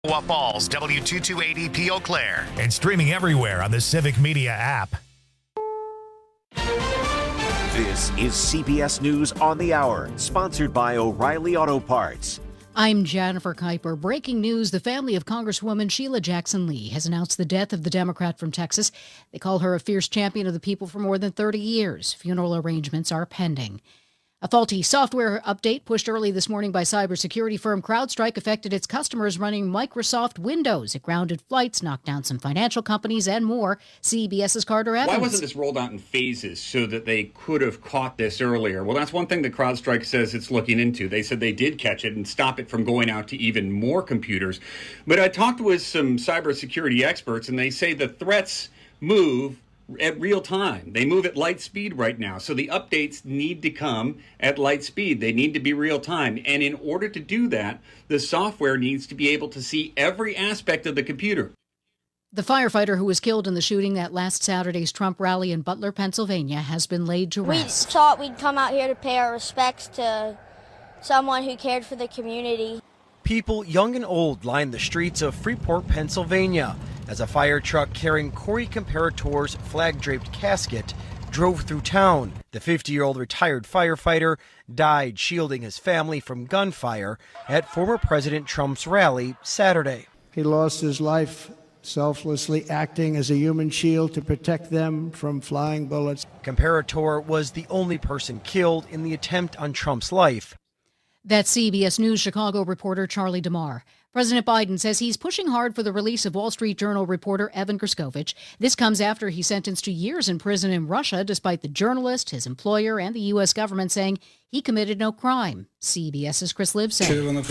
Falls, W228EP Eau Claire, and streaming everywhere on the Civic Media app. This is CBS News on the Hour, sponsored by O'Reilly Auto Parts. I'm Jennifer Kuiper. Breaking news, the family of Congresswoman Sheila Jackson Lee has announced the death of the Democrat from Texas. They call her a fierce champion of the people for more than 30 years. Funeral arrangements are pending. A faulty software update pushed early this morning by cybersecurity firm CrowdStrike affected its customers running Microsoft Windows. It grounded flights, knocked down some financial companies, and more. CBS's Carter Evans. Why wasn't this rolled out in phases so that they could have caught this earlier? Well, that's one thing that CrowdStrike says it's looking into. They said they did catch it and stop it from going out to even more computers. But I talked with some cybersecurity experts, and they say the threats move at real time. They move at light speed right now. So the updates need to come at light speed. They need to be real time. And in order to do that, the software needs to be able to see every aspect of the computer. The firefighter who was killed in the shooting at last Saturday's Trump rally in Butler, Pennsylvania, has been laid to rest. We thought we'd come out here to pay our respects to someone who cared for the community. People young and old lined the streets of Freeport, Pennsylvania, as a fire truck carrying Corey Comparator's flag-draped casket drove through town. The 50-year-old retired firefighter died shielding his family from gunfire at former President Trump's rally Saturday. He lost his life selflessly acting as a human shield to protect them from flying bullets. Comparator was the only person killed in the attempt on Trump's life. That's CBS News Chicago reporter Charlie DeMar. President Biden says he's pushing hard for the release of Wall Street Journal reporter Evan Gershkovich. This comes after he's sentenced to years in prison in Russia, despite the journalist, his employer, and the U.S. government saying he committed no crime. CBS's Chris Livesay.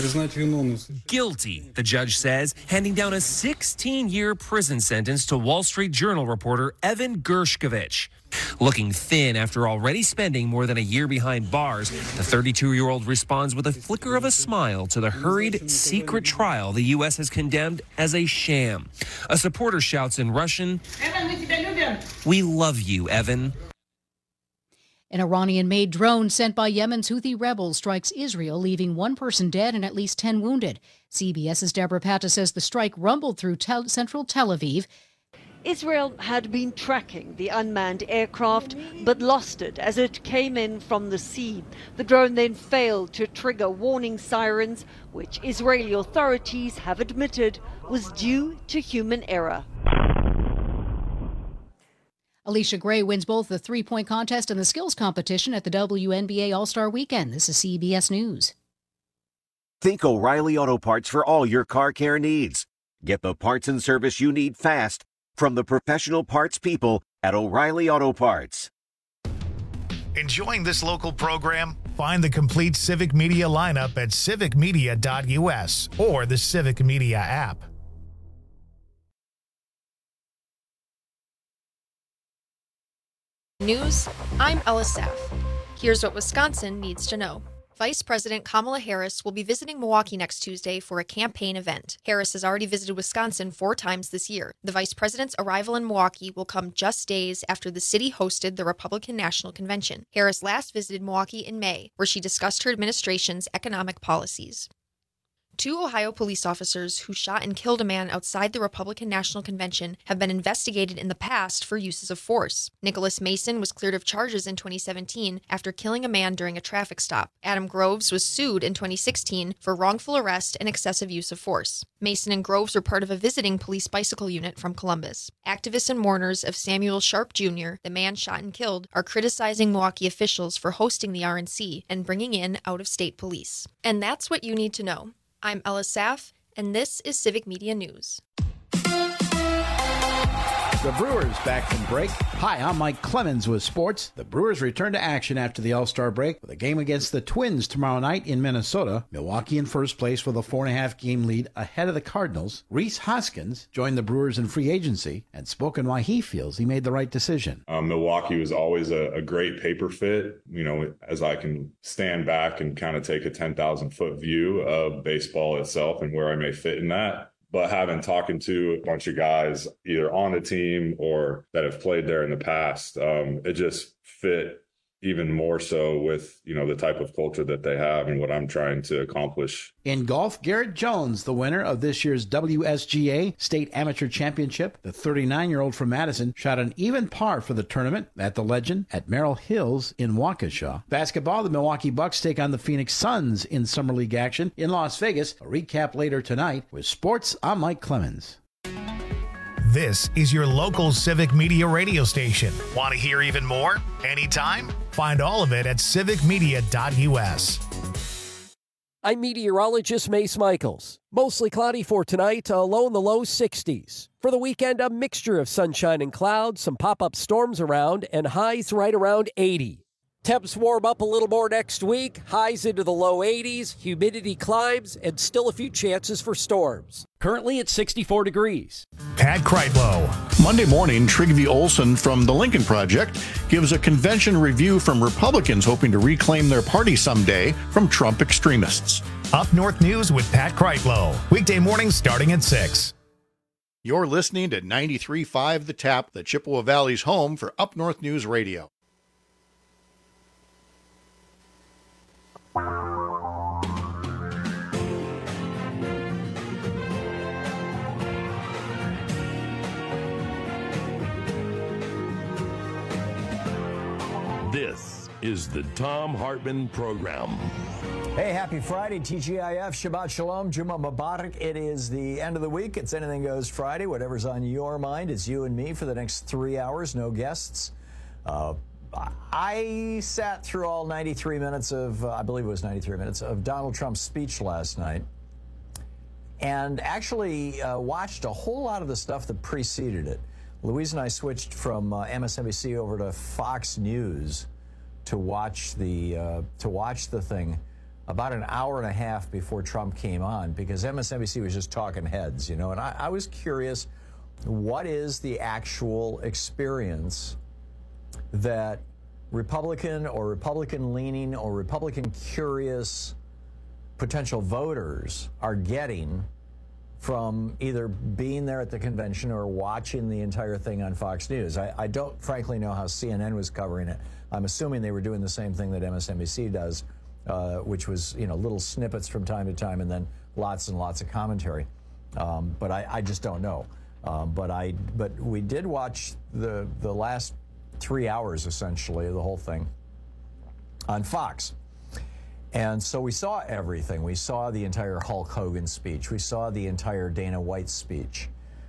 Guilty, the judge says, handing down a 16-year prison sentence to Wall Street Journal reporter Evan Gershkovich. Looking thin after already spending more than a year behind bars, the 32-year-old responds with a flicker of a smile to the hurried, secret trial the U.S. has condemned as a sham. A supporter shouts in Russian, "We love you, Evan." An Iranian-made drone sent by Yemen's Houthi rebels strikes Israel, leaving one person dead and at least 10 wounded. CBS's Deborah Patta says the strike rumbled through central Tel Aviv. Israel had been tracking the unmanned aircraft, but lost it as it came in from the sea. The drone then failed to trigger warning sirens, which Israeli authorities have admitted was due to human error. Alicia Gray wins both the three-point contest and the skills competition at the WNBA All-Star Weekend. This is CBS News. Think O'Reilly Auto Parts for all your car care needs. Get the parts and service you need fast from the professional parts people at O'Reilly Auto Parts. Enjoying this local program? Find the complete Civic Media lineup at civicmedia.us or the Civic Media app. News, I'm Ella Saff. Here's what Wisconsin needs to know. Vice President Kamala Harris will be visiting Milwaukee next Tuesday for a campaign event. Harris has already visited Wisconsin 4 times this year. The vice president's arrival in Milwaukee will come just days after the city hosted the Republican National Convention. Harris last visited Milwaukee in May, where she discussed her administration's economic policies. 2 Ohio police officers who shot and killed a man outside the Republican National Convention have been investigated in the past for uses of force. Nicholas Mason was cleared of charges in 2017 after killing a man during a traffic stop. Adam Groves was sued in 2016 for wrongful arrest and excessive use of force. Mason and Groves were part of a visiting police bicycle unit from Columbus. Activists and mourners of Samuel Sharp Jr., the man shot and killed, are criticizing Milwaukee officials for hosting the RNC and bringing in out-of-state police. And that's what you need to know. I'm Ella Saff, and this is Civic Media News. The Brewers back from break. Hi, I'm Mike Clemens with sports. The Brewers return to action after the All-Star break with a game against the Twins tomorrow night in Minnesota. Milwaukee in first place with a 4.5-game lead ahead of the Cardinals. Rhys Hoskins joined the Brewers in free agency and spoken why he feels he made the right decision. Milwaukee was always a great paper fit. You know, as I can stand back and kind of take a 10,000-foot view of baseball itself and where I may fit in that. But talking to a bunch of guys either on the team or that have played there in the past, it just fit even more so with, the type of culture that they have and what I'm trying to accomplish. In golf, Garrett Jones, the winner of this year's WSGA State Amateur Championship, the 39-year-old from Madison, shot an even par for the tournament at the Legend at Merrill Hills in Waukesha. Basketball, the Milwaukee Bucks take on the Phoenix Suns in Summer League action in Las Vegas. A recap later tonight. With sports, I'm Mike Clemens. This is your local Civic Media radio station. Want to hear even more? Anytime? Find all of it at civicmedia.us. I'm meteorologist Mace Michaels. Mostly cloudy for tonight, a low in the low 60s. For the weekend, a mixture of sunshine and clouds, some pop-up storms around, and highs right around 80. Temps warm up a little more next week, highs into the low 80s, humidity climbs, and still a few chances for storms. Currently at 64 degrees. Pat Kreitlow. Monday morning, Trygve Olsen from the Lincoln Project gives a convention review from Republicans hoping to reclaim their party someday from Trump extremists. Up North News with Pat Kreitlow. Weekday mornings starting at 6. You're listening to 93.5 The Tap, the Chippewa Valley's home for Up North News Radio. This is the Thom Hartmann Program. Hey, happy Friday, TGIF, Shabbat Shalom, Juma Mubarak. It is the end of the week. It's Anything Goes Friday. Whatever's on your mind, it's you and me for the next 3 hours, no guests. I sat through all 93 minutes of, I believe it was 93 minutes, of Donald Trump's speech last night and actually watched a whole lot of the stuff that preceded it. Louise and I switched from MSNBC over to Fox News to watch the thing about an hour and a half before Trump came on because MSNBC was just talking heads, and I was curious, what is the actual experience that Republican or Republican-leaning or Republican-curious potential voters are getting from either being there at the convention or watching the entire thing on Fox News. I don't frankly know how CNN was covering it. I'm assuming they were doing the same thing that MSNBC does, which was, little snippets from time to time and then lots and lots of commentary. But I just don't know. But we did watch the last 3 hours, essentially, of the whole thing on Fox. And so we saw everything. We saw the entire Hulk Hogan speech. We saw the entire Dana White speech.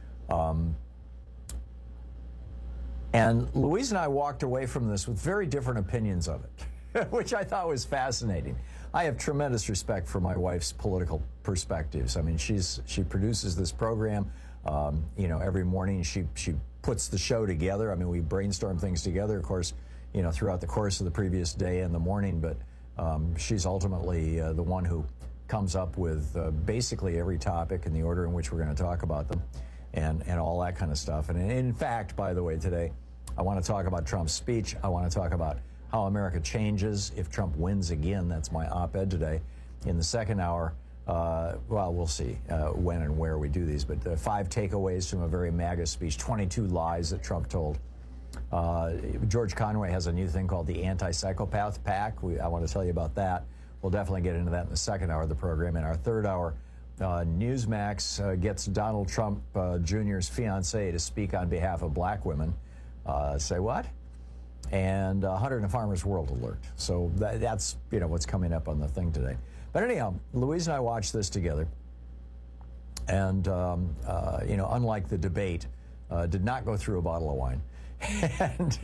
And Louise and I walked away from this with very different opinions of it, which I thought was fascinating. I have tremendous respect for my wife's political perspectives. I mean, she produces this program, every morning. She puts the show together. I mean, we brainstorm things together, of course, throughout the course of the previous day and the morning, but she's ultimately the one who comes up with basically every topic in the order in which we're going to talk about them and all that kind of stuff. And in fact, by the way, today, I want to talk about Trump's speech. I want to talk about how America changes if Trump wins again. That's my op-ed today. In the second hour, we'll see when and where we do these, but 5 takeaways from a very MAGA speech, 22 lies that Trump told. George Conway has a new thing called the Anti-Psychopath PAC. I want to tell you about that. We'll definitely get into that in the second hour of the program. In our third hour, Newsmax gets Donald Trump Jr.'s fiancée to speak on behalf of black women. Say what? And Hunter and the Farmer's World alert. So that's what's coming up on the thing today. But anyhow, Louise and I watched this together. And, unlike the debate, did not go through a bottle of wine. And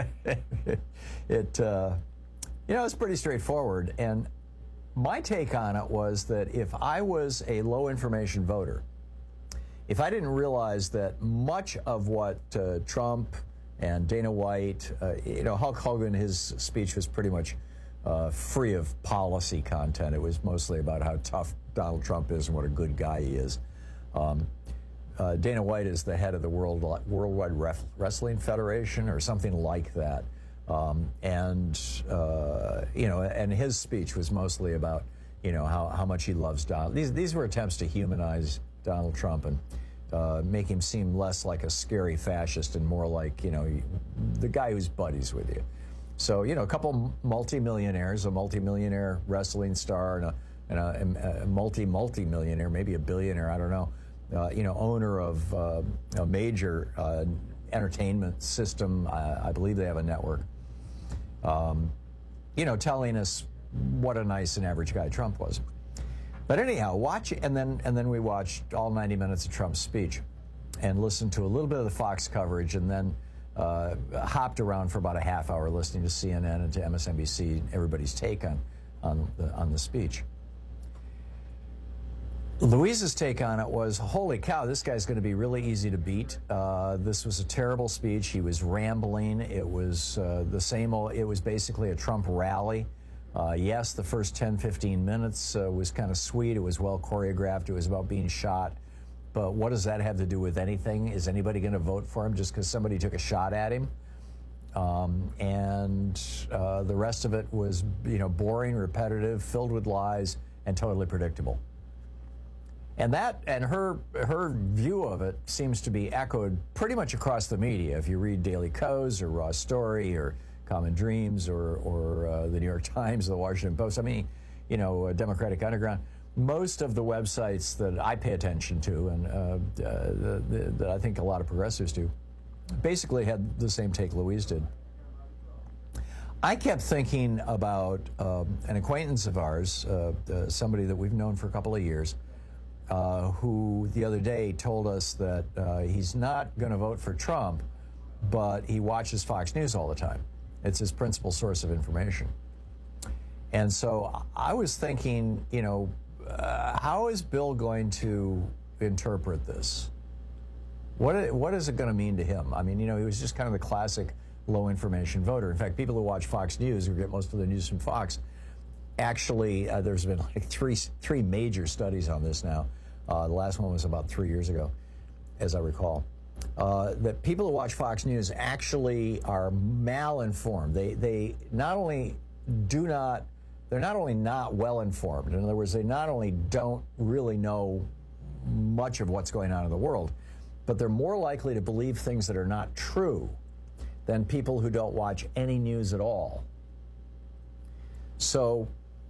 it's pretty straightforward. And my take on it was that if I was a low information voter, if I didn't realize that much of what Trump and Dana White, Hulk Hogan, his speech was pretty much free of policy content. It was mostly about how tough Donald Trump is and what a good guy he is. Dana White is the head of the Worldwide Wrestling Federation or something like that. And his speech was mostly about, how much he loves Donald. These were attempts to humanize Donald Trump and make him seem less like a scary fascist and more like, the guy who's buddies with you. So, a couple multimillionaires, a multimillionaire wrestling star and a multi-millionaire, maybe a billionaire, I don't know, owner of a major entertainment system. I believe they have a network. Telling us what a nice and average guy Trump was. But anyhow, watch, and then we watched all 90 minutes of Trump's speech and listened to a little bit of the Fox coverage, and then hopped around for about a half hour listening to CNN and to MSNBC, everybody's take on the speech. Louise's take on it was, holy cow, this guy's going to be really easy to beat. This was a terrible speech. He was rambling. It was the same old, it was basically a Trump rally. Yes, the first 10, 15 minutes was kind of sweet. It was well choreographed. It was about being shot. But what does that have to do with anything? Is anybody going to vote for him just because somebody took a shot at him? The rest of it was, boring, repetitive, filled with lies, and totally predictable. And her view of it seems to be echoed pretty much across the media. If you read Daily Kos or Raw Story or Common Dreams or the New York Times, the Washington Post, Democratic Underground, most of the websites that I pay attention to and that I think a lot of progressives do basically had the same take Louise did. I kept thinking about an acquaintance of ours, somebody that we've known for a couple of years, who the other day told us that he's not going to vote for Trump, but he watches Fox News all the time. It's his principal source of information. And so I was thinking, how is Bill going to interpret this? What is it going to mean to him? I mean, he was just kind of the classic low information voter. In fact, people who watch Fox News, who get most of their news from Fox, actually, there's been like three major studies on this now. The last one was about 3 years ago, as I recall. That people who watch Fox News actually are malinformed. They not only they're not only not well informed. In other words, they not only don't really know much of what's going on in the world, but they're more likely to believe things that are not true than people who don't watch any news at all. So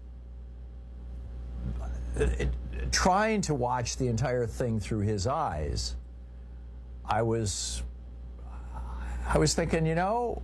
trying to watch the entire thing through his eyes, I was thinking,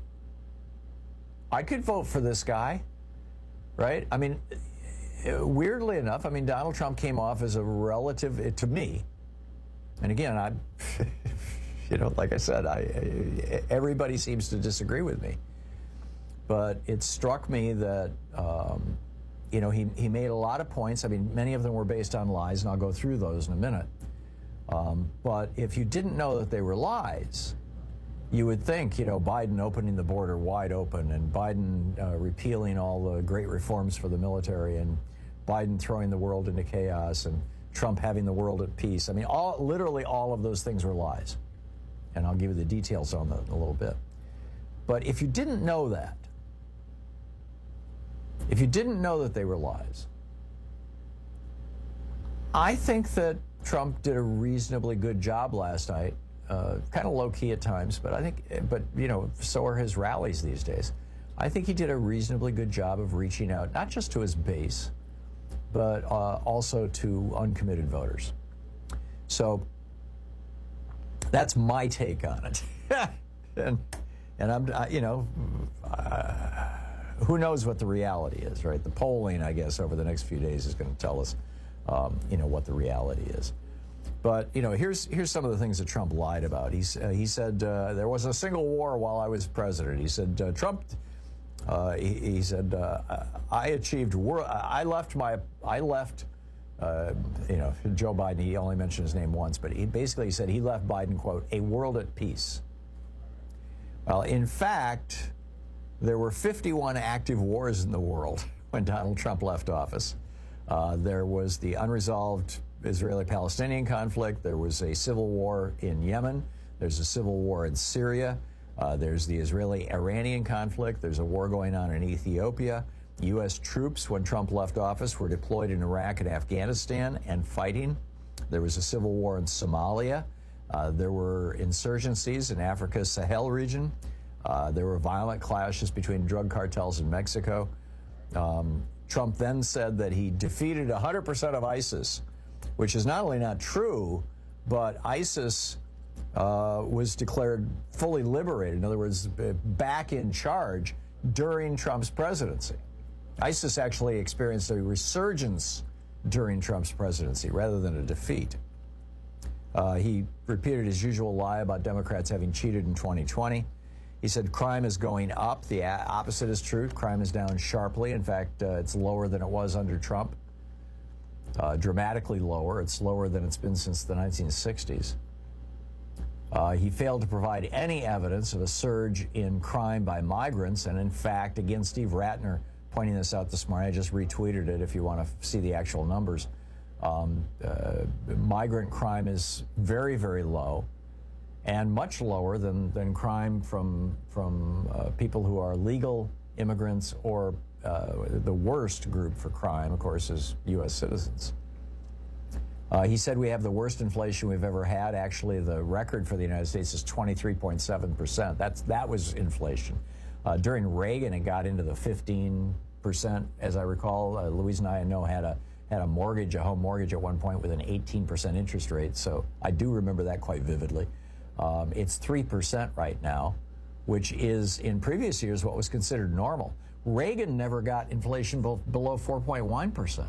I could vote for this guy, right? I mean, weirdly enough, Donald Trump came off as a relative, to me, and again, like I said, everybody seems to disagree with me, but it struck me that, he made a lot of points. Many of them were based on lies, and I'll go through those in a minute. But if you didn't know that they were lies, you would think, Biden opening the border wide open, and Biden repealing all the great reforms for the military, and Biden throwing the world into chaos, and Trump having the world at peace. Literally all of those things were lies. And I'll give you the details on that in a little bit. But if you didn't know that, if you didn't know that they were lies, I think that Trump did a reasonably good job last night, kind of low-key at times, but so are his rallies these days. I think he did a reasonably good job of reaching out, not just to his base, but also to uncommitted voters. So that's my take on it. and I'm, who knows what the reality is, right? The polling, I guess, over the next few days is going to tell us, what the reality is. But, here's some of the things that Trump lied about. He said there was a single war while I was president. He said Trump. He said I achieved world. I left. Joe Biden. He only mentioned his name once, but he basically said he left Biden, quote, a world at peace. Well, in fact, there were 51 active wars in the world when Donald Trump left office. There was the unresolved Israeli-Palestinian conflict. There was a civil war in Yemen. There's a civil war in Syria. There's the Israeli-Iranian conflict. There's a war going on in Ethiopia. U.S. troops, when Trump left office, were deployed in Iraq and Afghanistan and fighting. There was a civil war in Somalia. There were insurgencies in Africa's Sahel region. There were violent clashes between drug cartels in Mexico. Trump then said that he defeated 100% of ISIS, which is not only not true, but ISIS was declared fully liberated. In other words, back in charge during Trump's presidency. ISIS actually experienced a resurgence during Trump's presidency rather than a defeat. He repeated his usual lie about Democrats having cheated in 2020. He said crime is going up. The opposite is true. Crime is down sharply. In fact, it's lower than it was under Trump. Dramatically lower. It's lower than it's been since the 1960s. He failed to provide any evidence of a surge in crime by migrants. And in fact, again, Steve Ratner pointing this out this morning, I just retweeted it if you want to see the actual numbers. Migrant crime is very, very low, and much lower than crime from people who are legal immigrants, or the worst group for crime, of course, is U.S. citizens. He said we have the worst inflation we've ever had. Actually, the record for the United States is 23.7%. That was inflation. During Reagan, it got into the 15%, as I recall. Louise and I know had a mortgage, a home mortgage at one point with an 18% interest rate. So I do remember that quite vividly. It's 3% right now, which is in previous years what was considered normal. Reagan never got inflation below 4.1%.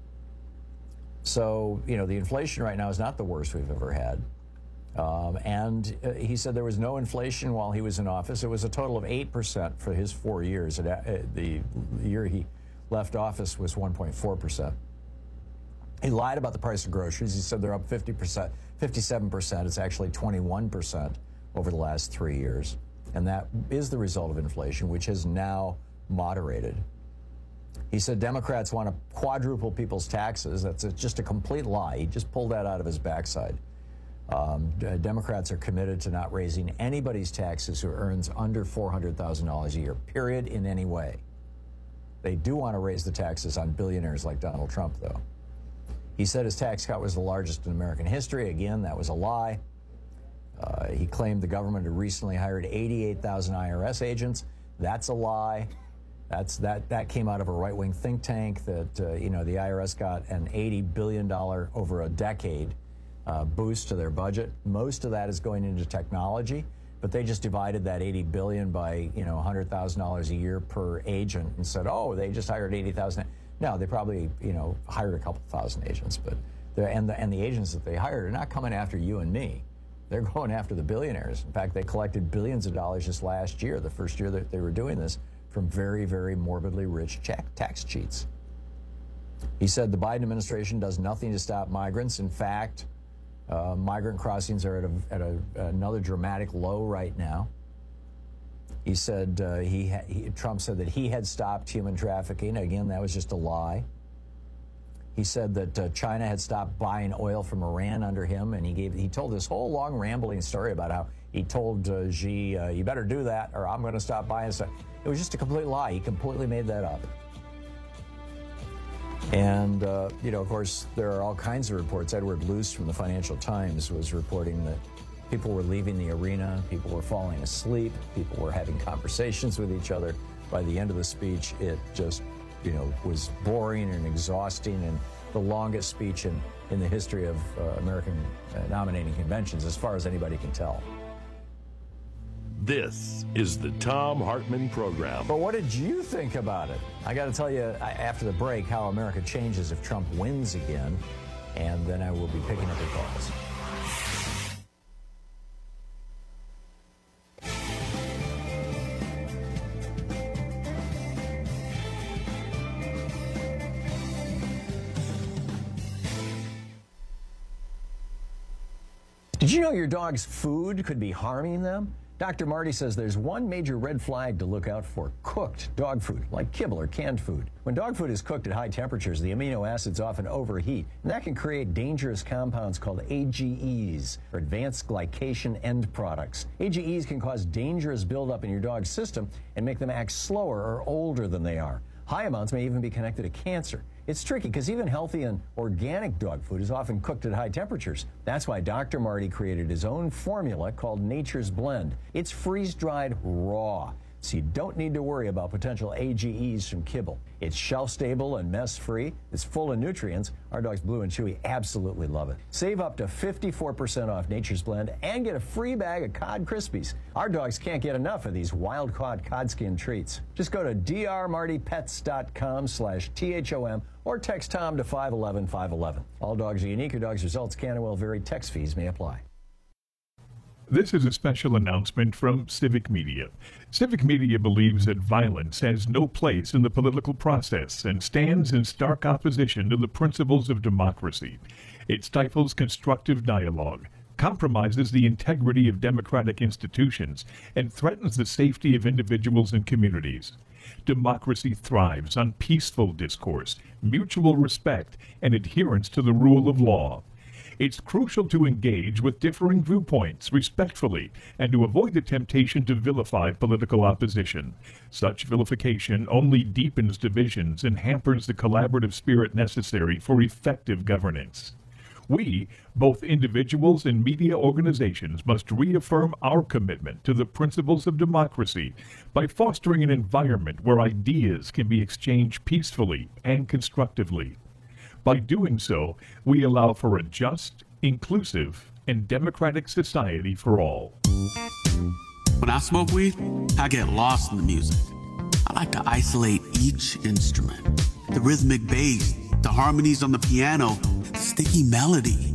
So, the inflation right now is not the worst we've ever had. And he said there was no inflation while he was in office. It was a total of 8% for his 4 years. The year he left office was 1.4%. He lied about the price of groceries. He said they're up 50%, 57%. It's actually 21% over the last 3 years. And that is the result of inflation, which has now moderated. He said Democrats want to quadruple people's taxes. That's just a complete lie. He just pulled that out of his backside. Democrats are committed to not raising anybody's taxes who earns under $400,000 a year, period, in any way. They do want to raise the taxes on billionaires like Donald Trump, though. He said his tax cut was the largest in American history. Again, that was a lie. He claimed the government had recently hired 88,000 IRS agents. That's a lie. That came out of a right-wing think tank that, the IRS got an $80 billion over a decade boost to their budget. Most of that is going into technology, but they just divided that $80 billion by, $100,000 a year per agent and said, oh, they just hired 80,000. No, they probably, hired a couple thousand agents, but the agents that they hired are not coming after you and me. They're going after the billionaires. In fact, they collected billions of dollars just last year, the first year that they were doing this, from very, very morbidly rich tax cheats. He said the Biden administration does nothing to stop migrants. In fact, migrant crossings are at another dramatic low right now. He said Trump said that he had stopped human trafficking. Again, that was just a lie. He said that China had stopped buying oil from Iran under him, and he told this whole long rambling story about how he told Xi, you better do that or I'm going to stop buying stuff. It was just a complete lie. He completely made that up. And, of course, there are all kinds of reports. Edward Luce from the Financial Times was reporting that people were leaving the arena, people were falling asleep, people were having conversations with each other. By the end of the speech, it just, was boring and exhausting, and the longest speech in the history of American nominating conventions, as far as anybody can tell. This is the Thom Hartmann Program. But what did you think about it? I got to tell you after the break how America changes if Trump wins again, and then I will be picking up your calls. Did you know your dog's food could be harming them? Dr. Marty says there's one major red flag to look out for: cooked dog food, like kibble or canned food. When dog food is cooked at high temperatures, the amino acids often overheat, and that can create dangerous compounds called AGEs, or advanced glycation end products. AGEs can cause dangerous buildup in your dog's system and make them act slower or older than they are. High amounts may even be connected to cancer. It's tricky because even healthy and organic dog food is often cooked at high temperatures. That's why Dr. Marty created his own formula called Nature's Blend. It's freeze-dried raw, so you don't need to worry about potential AGEs from kibble. It's shelf-stable and mess-free. It's full of nutrients. Our dogs Blue and Chewy absolutely love it. Save up to 54% off Nature's Blend and get a free bag of Cod Krispies. Our dogs can't get enough of these wild-caught cod skin treats. Just go to drmartypets.com/THOM or text Tom to 511-511. All dogs are unique. Your dog's results can and will vary. Text fees may apply. This is a special announcement from Civic Media. Civic Media believes that violence has no place in the political process and stands in stark opposition to the principles of democracy. It stifles constructive dialogue, compromises the integrity of democratic institutions, and threatens the safety of individuals and communities. Democracy thrives on peaceful discourse, mutual respect, and adherence to the rule of law. It's crucial to engage with differing viewpoints respectfully and to avoid the temptation to vilify political opposition. Such vilification only deepens divisions and hampers the collaborative spirit necessary for effective governance. We, both individuals and media organizations, must reaffirm our commitment to the principles of democracy by fostering an environment where ideas can be exchanged peacefully and constructively. By doing so, we allow for a just, inclusive, and democratic society for all. When I smoke weed, I get lost in the music. I like to isolate each instrument. The rhythmic bass, the harmonies on the piano, the sticky melody.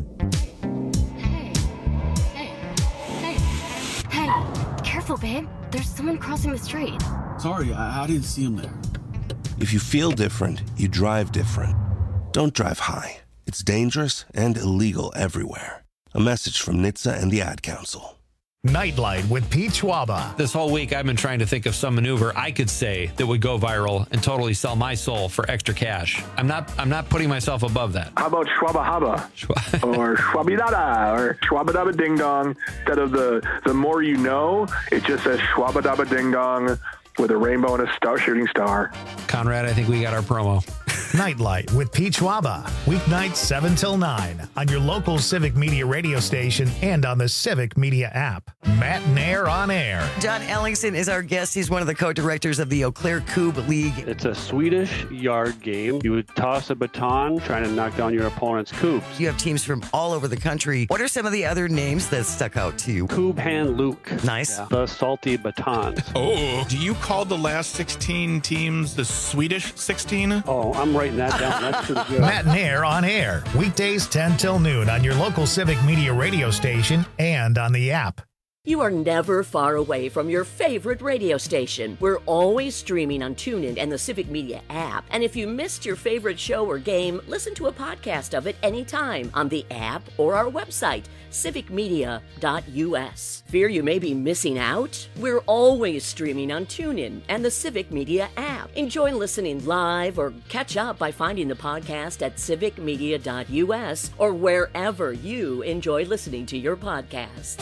Hey, careful, babe. There's someone crossing the street. Sorry, I didn't see him there. If you feel different, you drive different. Don't drive high. It's dangerous and illegal everywhere. A message from NHTSA and the Ad Council. Nightlight with Pete Schwaba. This whole week, I've been trying to think of some maneuver I could say that would go viral and totally sell my soul for extra cash. I'm not putting myself above that. How about Schwaba Haba? Or Schwabidada, or Schwabadaba Ding Dong. Instead of the more you know, it just says Schwabadaba Ding Dong with a rainbow and a shooting star. Conrad, I think we got our promo. Nightlight with Pete Schwaba. Weeknights 7 till 9 on your local Civic Media radio station and on the Civic Media app. Matt Nair on air. John Ellingson is our guest. He's one of the co-directors of the Eau Claire Cube League. It's a Swedish yard game. You would toss a baton trying to knock down your opponent's cubes. You have teams from all over the country. What are some of the other names that stuck out to you? Cube Hand Luke. Nice. Yeah. The Salty Batons. Oh, do you call the last 16 teams the Swedish 16? Oh, I'm writing that down. That's pretty good. Matt Nair on air. Weekdays 10 till noon on your local Civic Media radio station and on the app. You are never far away from your favorite radio station. We're always streaming on TuneIn and the Civic Media app. And if you missed your favorite show or game, listen to a podcast of it anytime on the app or our website, civicmedia.us. Fear you may be missing out? We're always streaming on TuneIn and the Civic Media app. Enjoy listening live or catch up by finding the podcast at civicmedia.us or wherever you enjoy listening to your podcasts.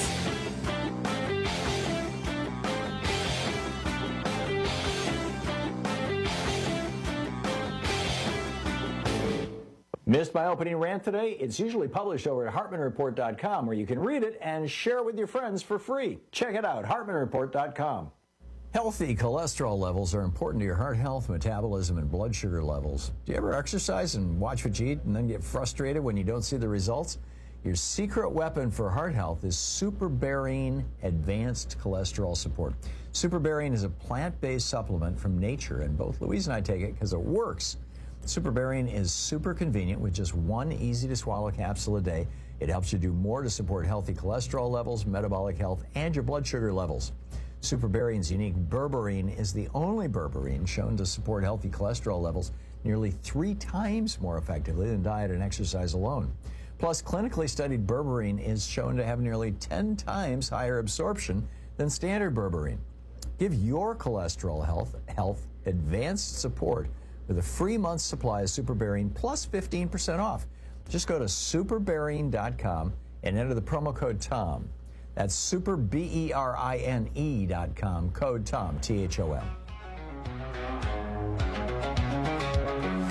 Missed my opening rant today? It's usually published over at HartmanReport.com, where you can read it and share it with your friends for free. Check it out, HartmanReport.com. Healthy cholesterol levels are important to your heart health, metabolism, and blood sugar levels. Do you ever exercise and watch what you eat and then get frustrated when you don't see the results? Your secret weapon for heart health is SuperBerine Advanced Cholesterol Support. SuperBerine is a plant-based supplement from nature, and both Louise and I take it because it works. SuperBerine is super convenient with just one easy-to-swallow capsule a day. It helps you do more to support healthy cholesterol levels, metabolic health, and your blood sugar levels. SuperBerine's unique berberine is the only berberine shown to support healthy cholesterol levels nearly 3 times more effectively than diet and exercise alone. Plus, clinically studied berberine is shown to have nearly 10 times higher absorption than standard berberine. Give your cholesterol health advanced support with a free month's supply of SuperBerine plus 15% off. Just go to superberine.com and enter the promo code TOM. That's superberine.com, code TOM, THOM. If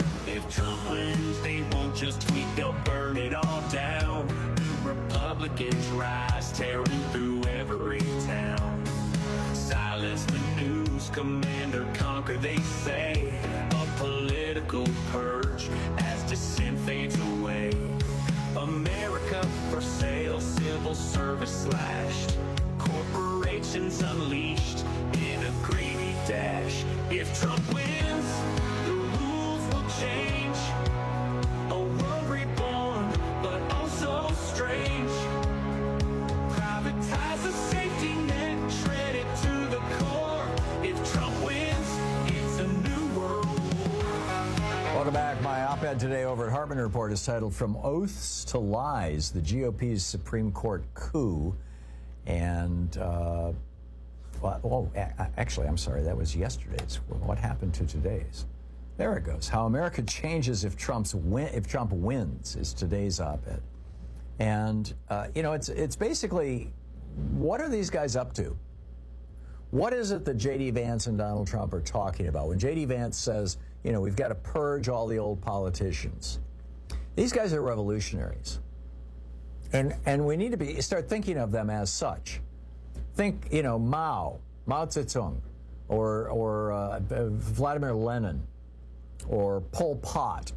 If Trump wins, they won't just tweet, they'll burn it all down. The Republicans rise, tearing through every town. Silence the news, command or conquer, they say. A political purge as dissent fades away. America for sale, civil service slashed. Corporations unleashed in a greedy dash. If Trump wins, the rules will change. A world reborn, but also strange. Privatize the safety net, shred it to the core. If Trump wins, it's a new world war. Welcome back. My op-ed today over at Hartman Report is titled From Oaths to Lies, the GOP's Supreme Court Coup. And, actually, I'm sorry, that was yesterday's. What happened to today's? There it goes. How America changes if Trump wins is today's op-ed. And, it's basically, what are these guys up to? What is it that J.D. Vance and Donald Trump are talking about? When J.D. Vance says, we've got to purge all the old politicians. These guys are revolutionaries. And we need to start thinking of them as such. Think, Mao Zedong, or Vladimir Lenin, or Pol Pot,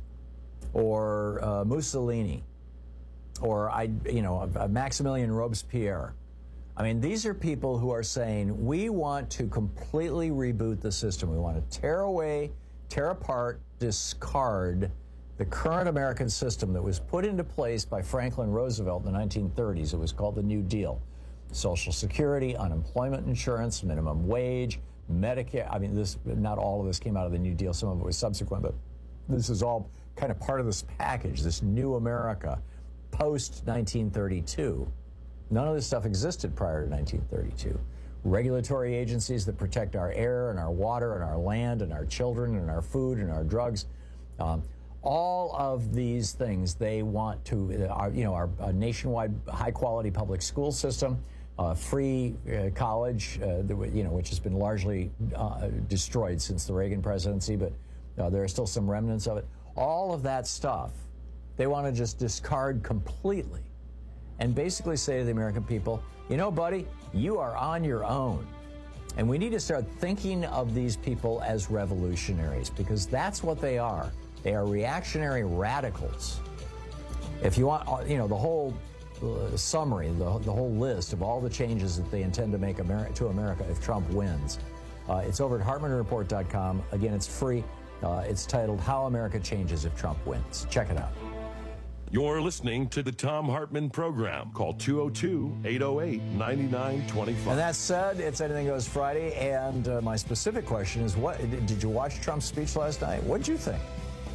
or Mussolini, or Maximilian Robespierre. I mean, these are people who are saying, we want to completely reboot the system. We want to tear apart, discard the current American system that was put into place by Franklin Roosevelt in the 1930s. It was called the New Deal. Social Security, unemployment insurance, minimum wage, Medicare. I mean, not all of this came out of the New Deal. Some of it was subsequent, but this is all kind of part of this package, this new America post-1932. None of this stuff existed prior to 1932. Regulatory agencies that protect our air and our water and our land and our children and our food and our drugs. All of these things they want to, our nationwide high-quality public school system, free college, which has been largely destroyed since the Reagan presidency, but there are still some remnants of it. All of that stuff, they want to just discard completely and basically say to the American people, buddy, you are on your own. And we need to start thinking of these people as revolutionaries, because that's what they are. They are reactionary radicals. If you want, the whole summary, the whole list of all the changes that they intend to make to America if Trump wins, it's over at HartmanReport.com. Again, it's free. It's titled How America Changes If Trump Wins. Check it out. You're listening to the Thom Hartmann Program. Call 202-808-9925. And that said, it's Anything Goes Friday. And my specific question is, what did you watch Trump's speech last night? What'd you think?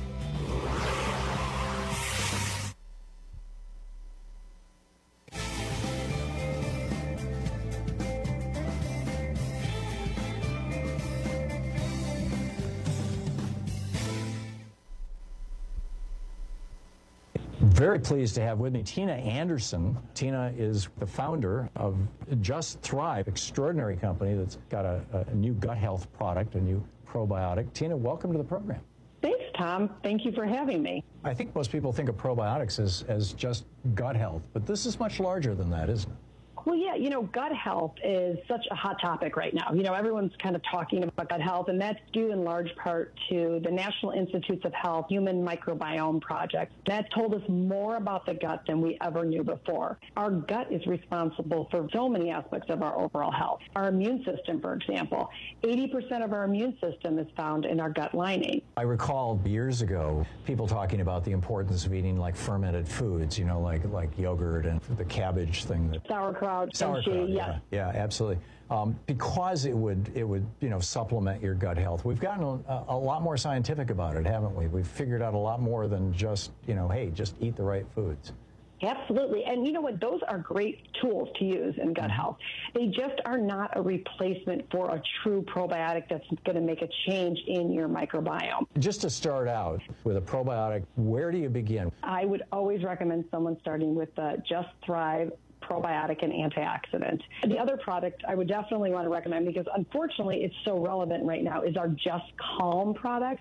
Very pleased to have with me Tina Anderson. Tina is the founder of Just Thrive, extraordinary company that's got a new gut health product, a new probiotic. Tina, welcome to the program. Thanks, Tom. Thank you for having me. I think most people think of probiotics as just gut health, but this is much larger than that, isn't it? Well, yeah, gut health is such a hot topic right now. Everyone's kind of talking about gut health, and that's due in large part to the National Institutes of Health Human Microbiome Project. That told us more about the gut than we ever knew before. Our gut is responsible for so many aspects of our overall health. Our immune system, for example, 80% of our immune system is found in our gut lining. I recall years ago people talking about the importance of eating like fermented foods, like yogurt and the cabbage thing. Sauerkraut. Yeah, absolutely. Because it would supplement your gut health. We've gotten a lot more scientific about it, haven't we? We've figured out a lot more than just, hey, just eat the right foods. Absolutely. And you know what? Those are great tools to use in gut health. They just are not a replacement for a true probiotic that's going to make a change in your microbiome. Just to start out with a probiotic, where do you begin? I would always recommend someone starting with the Just Thrive probiotic and antioxidant. The other product I would definitely want to recommend, because unfortunately it's so relevant right now, is our Just Calm product.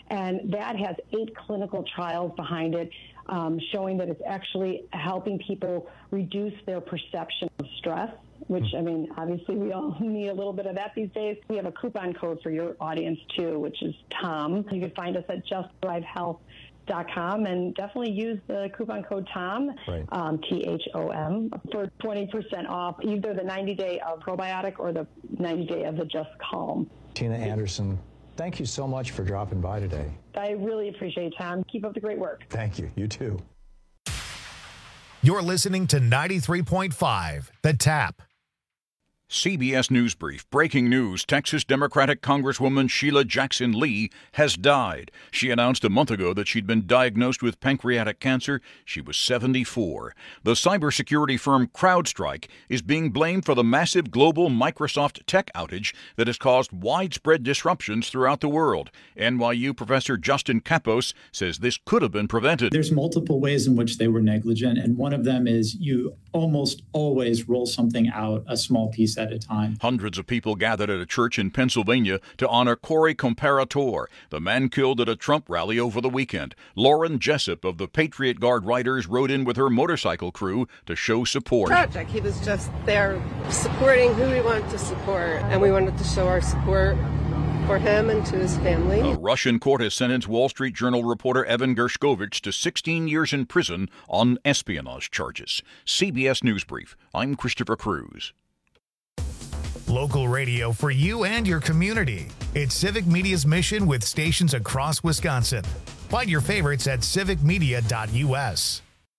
And that has 8 clinical trials behind it, showing that it's actually helping people reduce their perception of stress, which, I mean, obviously we all need a little bit of that these days. We have a coupon code for your audience, too, which is TOM. You can find us at justthrivehealth.com and definitely use the coupon code TOM, right. THOM, for 20% off either the 90-day of probiotic or the 90-day of the Just Calm. Tina Anderson, thank you so much for dropping by today. I really appreciate it, Tom. Keep up the great work. Thank you. You too. You're listening to 93.5 The Tap. CBS News Brief. Breaking news. Texas Democratic Congresswoman Sheila Jackson Lee has died. She announced a month ago that she'd been diagnosed with pancreatic cancer. She was 74. The cybersecurity firm CrowdStrike is being blamed for the massive global Microsoft tech outage that has caused widespread disruptions throughout the world. NYU professor Justin Kapos says this could have been prevented. There's multiple ways in which they were negligent, and one of them is you almost always roll something out a small piece at a time. Hundreds of people gathered at a church in Pennsylvania to honor Corey Comparator, the man killed at a Trump rally over the weekend. Lauren Jessup of the Patriot Guard Riders rode in with her motorcycle crew to show support. Project. He was just there supporting who we wanted to support, and we wanted to show our support for him and to his family. A Russian court has sentenced Wall Street Journal reporter Evan Gershkovich to 16 years in prison on espionage charges. CBS News Brief. I'm Christopher Cruz. Local radio for you and your community. It's Civic Media's mission with stations across Wisconsin. Find your favorites at civicmedia.us.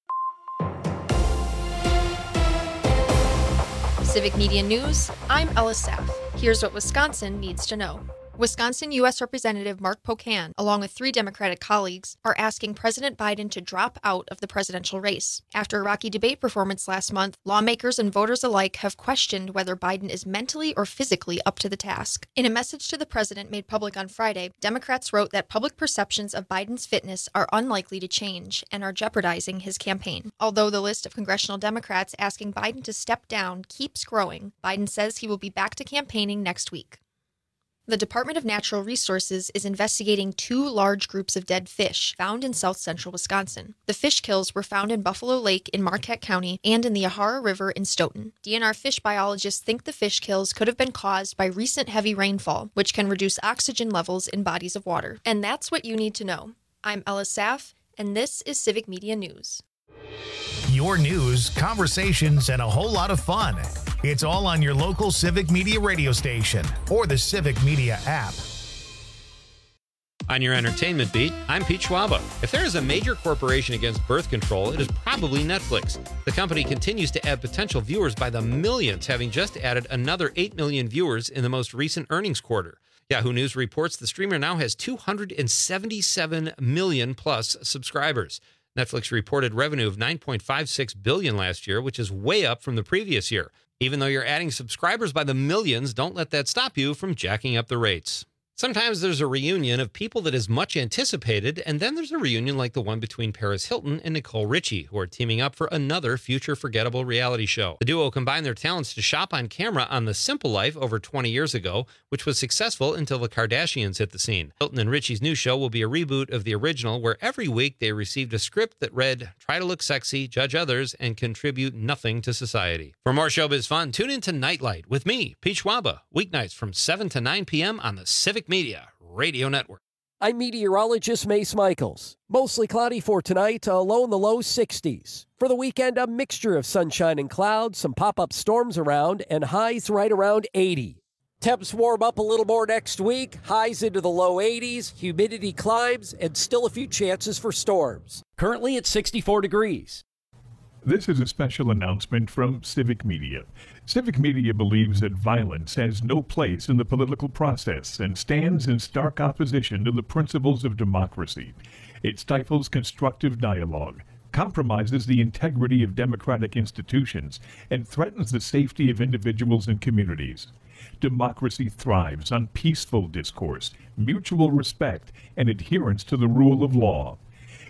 Civic Media News, I'm Ella Saff. Here's what Wisconsin needs to know. Wisconsin U.S. Representative Mark Pocan, along with 3 Democratic colleagues, are asking President Biden to drop out of the presidential race. After a rocky debate performance last month, lawmakers and voters alike have questioned whether Biden is mentally or physically up to the task. In a message to the president made public on Friday, Democrats wrote that public perceptions of Biden's fitness are unlikely to change and are jeopardizing his campaign. Although the list of congressional Democrats asking Biden to step down keeps growing, Biden says he will be back to campaigning next week. The Department of Natural Resources is investigating 2 large groups of dead fish found in south-central Wisconsin. The fish kills were found in Buffalo Lake in Marquette County and in the Yahara River in Stoughton. DNR fish biologists think the fish kills could have been caused by recent heavy rainfall, which can reduce oxygen levels in bodies of water. And that's what you need to know. I'm Ella Saff, and this is Civic Media News. Your news, conversations, and a whole lot of fun. It's all on your local Civic Media radio station or the Civic Media app. On your entertainment beat, I'm Pete Schwaba. If there is a major corporation against birth control, it is probably Netflix. The company continues to add potential viewers by the millions, having just added another 8 million viewers in the most recent earnings quarter. Yahoo News reports the streamer now has 277 million plus subscribers. Netflix reported revenue of $9.56 billion last year, which is way up from the previous year. Even though you're adding subscribers by the millions, don't let that stop you from jacking up the rates. Sometimes there's a reunion of people that is much anticipated, and then there's a reunion like the one between Paris Hilton and Nicole Richie, who are teaming up for another future forgettable reality show. The duo combined their talents to shop on camera on The Simple Life over 20 years ago, which was successful until the Kardashians hit the scene. Hilton and Richie's new show will be a reboot of the original, where every week they received a script that read, "Try to look sexy, judge others, and contribute nothing to society." For more showbiz fun, tune in to Nightlight with me, Pete Schwaba, weeknights from 7 to 9 p.m. on the Civic Media Radio Network. I'm meteorologist Mace Michaels. Mostly cloudy for tonight, a low in the low 60s. For the weekend, a mixture of sunshine and clouds, some pop-up storms around, and highs right around 80. Temps warm up a little more next week, highs into the low 80s, humidity climbs, and still a few chances for storms. Currently at 64 degrees. This is a special announcement from Civic Media. Civic Media believes that violence has no place in the political process and stands in stark opposition to the principles of democracy. It stifles constructive dialogue, compromises the integrity of democratic institutions, and threatens the safety of individuals and communities. Democracy thrives on peaceful discourse, mutual respect, and adherence to the rule of law.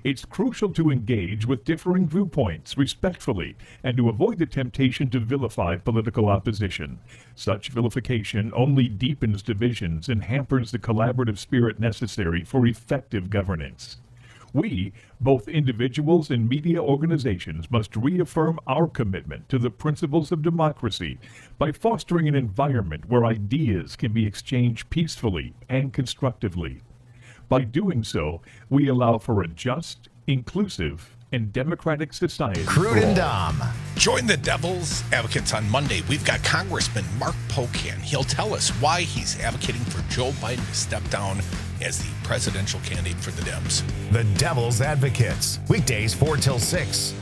It's crucial to engage with differing viewpoints respectfully and to avoid the temptation to vilify political opposition. Such vilification only deepens divisions and hampers the collaborative spirit necessary for effective governance. We, both individuals and media organizations, must reaffirm our commitment to the principles of democracy by fostering an environment where ideas can be exchanged peacefully and constructively. By doing so, we allow for a just, inclusive, and democratic society. Crude and Dom. Join the Devil's Advocates on Monday. We've got Congressman Mark Pocan. He'll tell us why he's advocating for Joe Biden to step down as the presidential candidate for the Dems. The Devil's Advocates. Weekdays 4 till 6.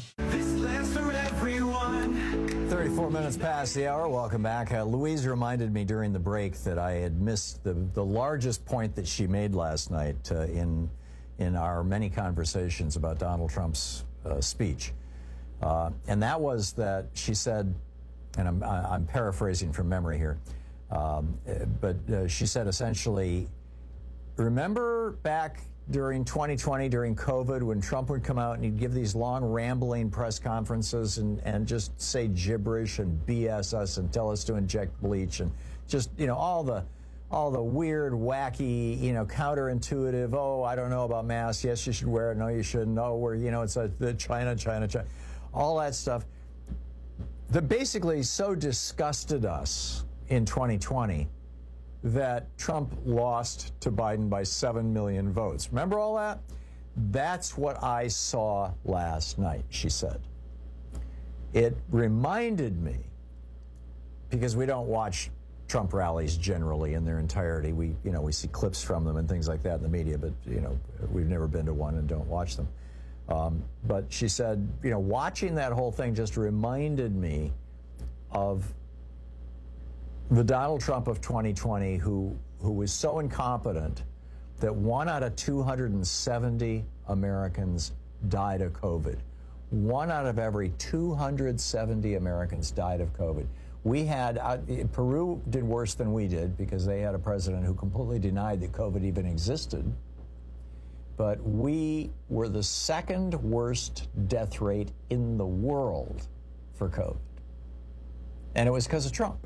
34 minutes past the hour. Welcome back. Louise reminded me during the break that I had missed the largest point that she made last night in our many conversations about Donald Trump's speech. And that was that she said, and I'm paraphrasing from memory here, but she said essentially, remember back during 2020, during COVID, when Trump would come out and he'd give these long, rambling press conferences and just say gibberish and BS us and tell us to inject bleach and just, all the weird, wacky, counterintuitive, oh, I don't know about masks. Yes, you should wear it. No, you shouldn't. No, it's the China. All that stuff that basically so disgusted us in 2020 that Trump lost to Biden by 7 million votes. Remember all that? That's what I saw last night, she said. It reminded me, because we don't watch Trump rallies generally in their entirety. We see clips from them and things like that in the media, but, we've never been to one and don't watch them. But she said, watching that whole thing just reminded me of the Donald Trump of 2020 who was so incompetent that 1 out of 270 Americans died of COVID. 1 out of every 270 Americans died of COVID. We had, Peru did worse than we did because they had a president who completely denied that COVID even existed. But we were the second worst death rate in the world for COVID. And it was because of Trump.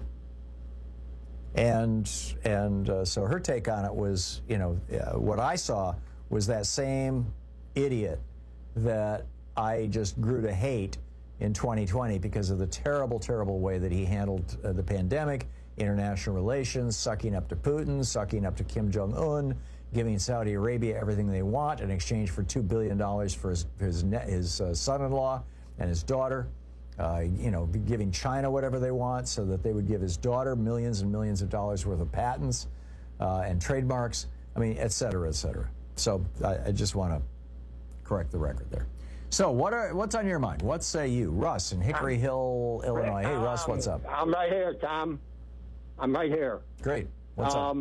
And so her take on it was, what I saw was that same idiot that I just grew to hate in 2020 because of the terrible, terrible way that he handled the pandemic, international relations, sucking up to Putin, sucking up to Kim Jong-un, giving Saudi Arabia everything they want in exchange for $2 billion for his son-in-law and his daughter. Giving China whatever they want so that they would give his daughter millions and millions of dollars worth of patents and trademarks, et cetera, et cetera. So I just want to correct the record there. So what's on your mind? What say you? Russ in Hickory Hill, Illinois. Hey, Russ, what's up? I'm right here, Tom. I'm right here. Great. What's up?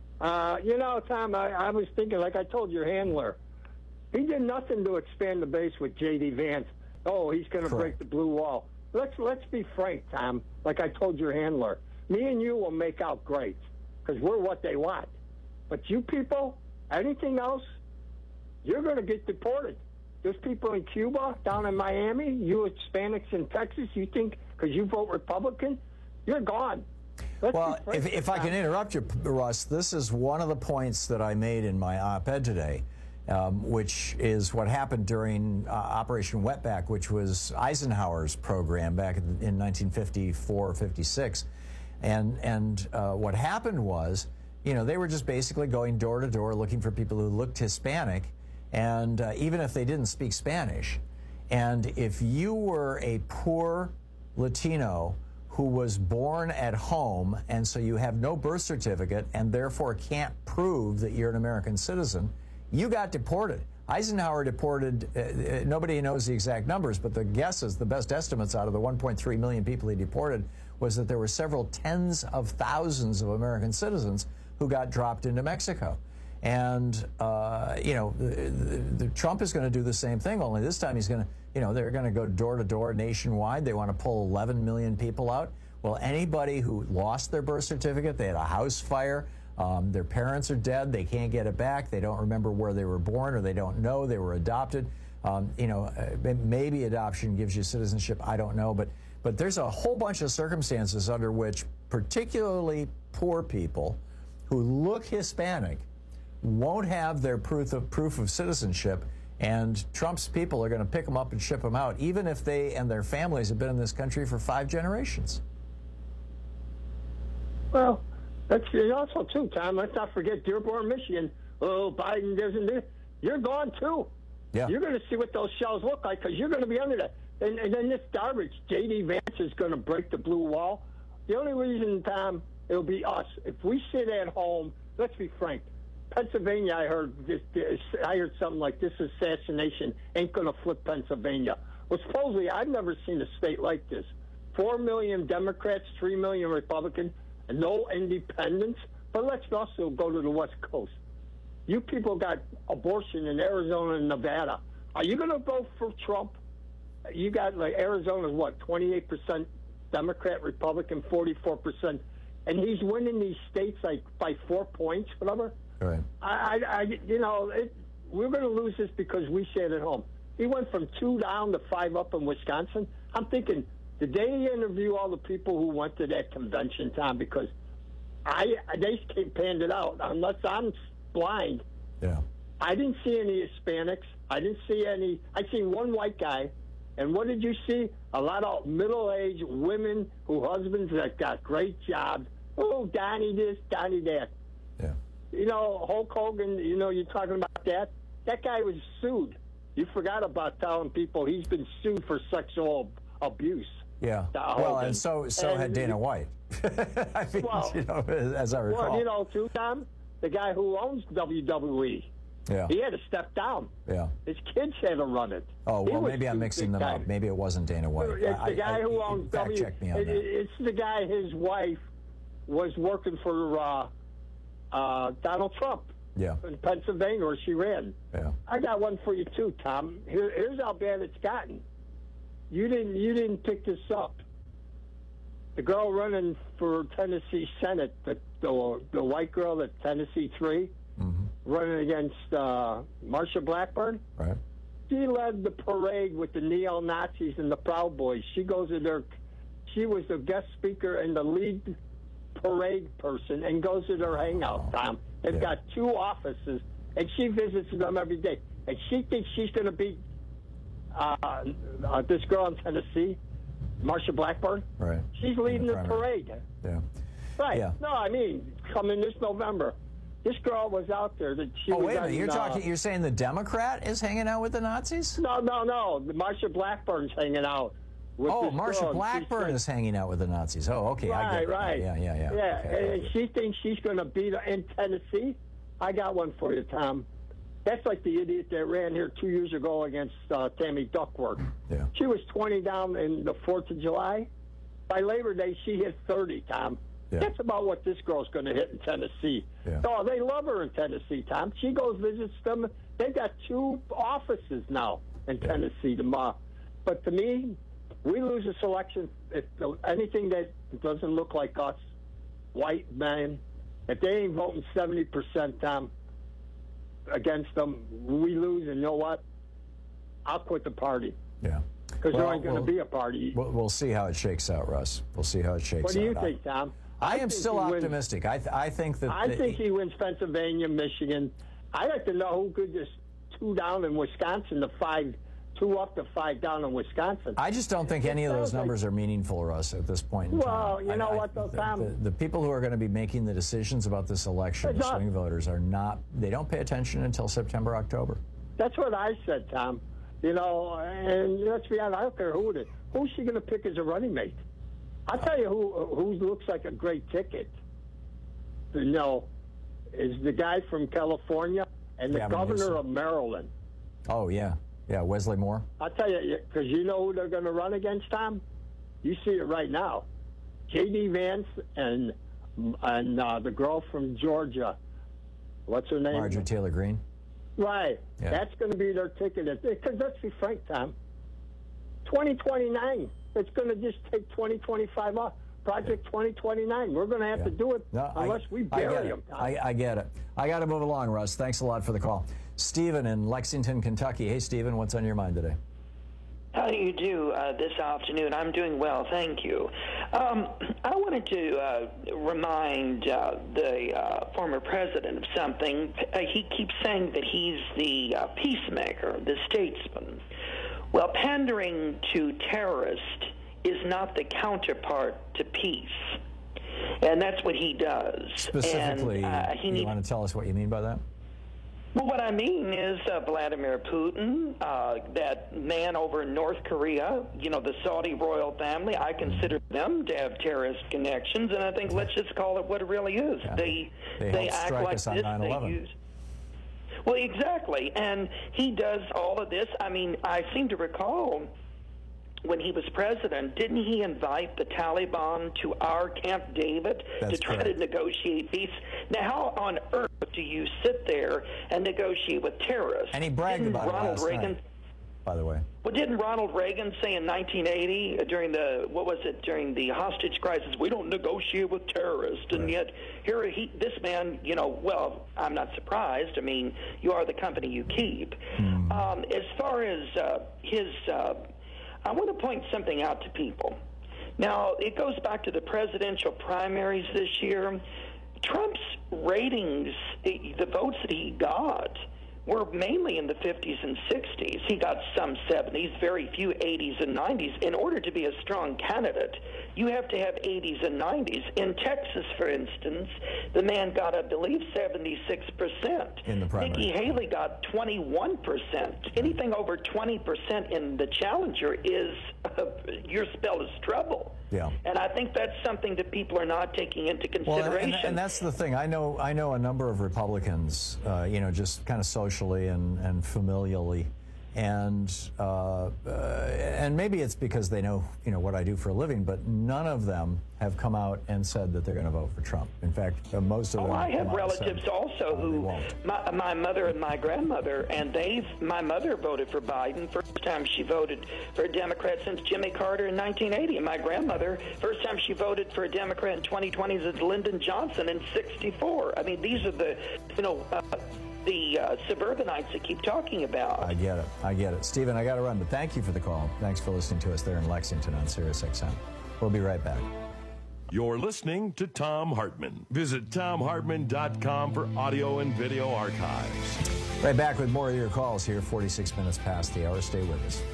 Tom, I was thinking, like I told your handler, he did nothing to expand the base with J.D. Vance. Oh, he's going to break the blue wall. Let's be frank, Tom. Like I told your handler, me and you will make out great because we're what they want. But you people, anything else, you're going to get deported. There's people in Cuba, down in Miami, you Hispanics in Texas, you think because you vote Republican, you're gone. Well, if I can interrupt you, Russ, this is one of the points that I made in my op-ed today. Which is what happened during Operation Wetback, which was Eisenhower's program back in 1954 or 56. And what happened was, they were just basically going door to door looking for people who looked Hispanic, and even if they didn't speak Spanish. And if you were a poor Latino who was born at home, and so you have no birth certificate and therefore can't prove that you're an American citizen, you got deported. Eisenhower deported, nobody knows the exact numbers, but the guesses, the best estimates out of the 1.3 million people he deported was that there were several tens of thousands of American citizens who got dropped into Mexico. And, Trump is going to do the same thing, only this time he's going to, they're going to go door to door nationwide. They want to pull 11 million people out. Well, anybody who lost their birth certificate, they had a house fire, their parents are dead, they can't get it back, they don't remember where they were born, or they don't know they were adopted. Maybe adoption gives you citizenship. I don't know, but there's a whole bunch of circumstances under which particularly poor people who look Hispanic won't have their proof of citizenship, and Trump's people are going to pick them up and ship them out, even if they and their families have been in this country for 5 generations. Well, that's also, too, Tom, let's not forget Dearborn, Michigan. Oh, Biden doesn't do it. You're gone, too. Yeah. You're going to see what those shells look like because you're going to be under that. And then this garbage, J.D. Vance is going to break the blue wall. The only reason, Tom, it'll be us. If we sit at home, let's be frank, Pennsylvania, I heard something like this assassination ain't going to flip Pennsylvania. Well, supposedly, I've never seen a state like this. 4 million Democrats, 3 million Republicans, and no independents. But let's also go to the West Coast. You people got abortion in Arizona and Nevada. Are you going to vote for Trump? You got, like, Arizona's what, 28% Democrat, Republican, 44%. And he's winning these states, like, by 4 points, whatever. Right. We're going to lose this because we sat at home. He went from 2 down to 5 up in Wisconsin. I'm thinking, did they interview all the people who went to that convention, Tom? Because they panned it out. Unless I'm blind. Yeah. I didn't see any Hispanics. I didn't see any. I seen one white guy. And what did you see? A lot of middle-aged women who husbands that got great jobs. Oh, Donnie this, Donnie that. Yeah. Hulk Hogan, you're talking about that. That guy was sued. You forgot about telling people he's been sued for sexual abuse. Yeah. Well, and so had Dana White. I mean, as I recall. Well, too, Tom, the guy who owns WWE. Yeah. He had to step down. Yeah. His kids had to run it. Oh, well, maybe I'm mixing them up. Maybe it wasn't Dana White. It's the guy who owns WWE. Check me on that. It's the guy, his wife was working for Donald Trump. Yeah. In Pennsylvania, where she ran. Yeah. I got one for you too, Tom. Here's how bad it's gotten. You didn't pick this up. The girl running for Tennessee Senate, the white girl at Tennessee 3, running against Marsha Blackburn. Right. She led the parade with the neo-Nazis and the Proud Boys. She goes to their. She was the guest speaker and the lead parade person, and goes to their hangout, Tom. They've got 2 offices, and she visits them every day. And she thinks she's going to beat this girl in Tennessee, Marsha Blackburn. Right. She's leading the parade. Yeah. Right. Yeah. No, I mean, coming this November. This girl was out there. That she was wait a minute. You're saying the Democrat is hanging out with the Nazis? No. Marsha Blackburn's hanging out. Marsha Blackburn is hanging out with the Nazis. Oh, okay. I get it. Right. Yeah. Okay. And she thinks she's going to beat her in Tennessee. I got one for you, Tom. That's like the idiot that ran here 2 years ago against Tammy Duckworth. Yeah. She was 20 down in the 4th of July. By Labor Day, she hit 30, Tom. Yeah. That's about what this girl's going to hit in Tennessee. Yeah. Oh, they love her in Tennessee, Tom. She goes visits them. They've got 2 offices now in Tennessee tomorrow. But to me, we lose a selection. If anything that doesn't look like us, white men, if they ain't voting 70%, Tom, against them, we lose. And you know what? I'll quit the party. Yeah. Because there ain't going to be a party. We'll see how it shakes out, Russ. We'll see how it shakes out. What do you think, Tom? I am still optimistic. I think that. I think he wins Pennsylvania, Michigan. I'd like to know who could just 2 down in Wisconsin to 5, 2 up to 5 down in Wisconsin. I just don't think any of those numbers are meaningful, Russ, at this point in time. Well, you know what, though, Tom? The people who are going to be making the decisions about this election, the swing voters, are not. They don't pay attention until September, October. That's what I said, Tom. And let's be honest, I don't care who it is. Who's she going to pick as a running mate? I'll tell you who looks like a great ticket. Is the guy from California and the governor of Maryland. Oh, yeah. Yeah, Wesley Moore. I'll tell you, because you know who they're going to run against, Tom? You see it right now. J.D. Vance and the girl from Georgia. What's her name? Marjorie Taylor Greene. Right. Yeah. That's going to be their ticket. Because let's be frank, Tom. 2029. It's going to just take 2025 off. Project 2029. We're going to have to do it unless we bury them. I get it. I got to move along, Russ. Thanks a lot for the call. Stephen in Lexington, Kentucky. Hey, Stephen, what's on your mind today? How do you do this afternoon? I'm doing well, thank you. I wanted to remind the former president of something. He keeps saying that he's the peacemaker, the statesman. Well, pandering to terrorists is not the counterpart to peace. And that's what he does. Specifically, and, you want to tell us what you mean by that? Well, what I mean is Vladimir Putin, that man over in North Korea, the Saudi royal family, I consider them to have terrorist connections, and I think let's just call it what it really is. Yeah. They act like us on this. 9/11. Well, exactly, and he does all of this. I mean, I seem to recall when he was president, didn't he invite the Taliban to our Camp David to try to negotiate peace? Now, how on earth do you sit there and negotiate with terrorists? And he bragged about it last night, by the way. Well, didn't Ronald Reagan say in 1980 during the hostage crisis, we don't negotiate with terrorists, and yet here this man, well, I'm not surprised. I mean, you are the company you keep. As far as I want to point something out to people. Now, it goes back to the presidential primaries this year. Trump's ratings, the votes that he got, were mainly in the 50s and 60s. He got some 70s, very few 80s and 90s. In order to be a strong candidate, you have to have 80s and 90s. In Texas, for instance, the man got, I believe, 76%. In the primary. Nikki Haley got 21%. Anything over 20% in the challenger is, your spell is trouble. Yeah. And I think that's something that people are not taking into consideration. Well, and that's the thing. I know a number of Republicans, just kind of socially and familially, and maybe it's because they know what I do for a living, but none of them have come out and said that they're going to vote for Trump. In fact, most of them. I have relatives also who my mother and my grandmother, and my mother voted for Biden. First time she voted for a Democrat since Jimmy Carter in 1980. And my grandmother, first time she voted for a Democrat in 2020 is Lyndon Johnson in '64. I mean, these are the suburbanites that keep talking about. I get it. Stephen, I got to run, but thank you for the call. Thanks for listening to us there in Lexington on Sirius XM. We'll be right back. You're listening to Thom Hartmann. Visit ThomHartmann.com for audio and video archives. Right back with more of your calls here, 46 minutes past the hour. Stay with us.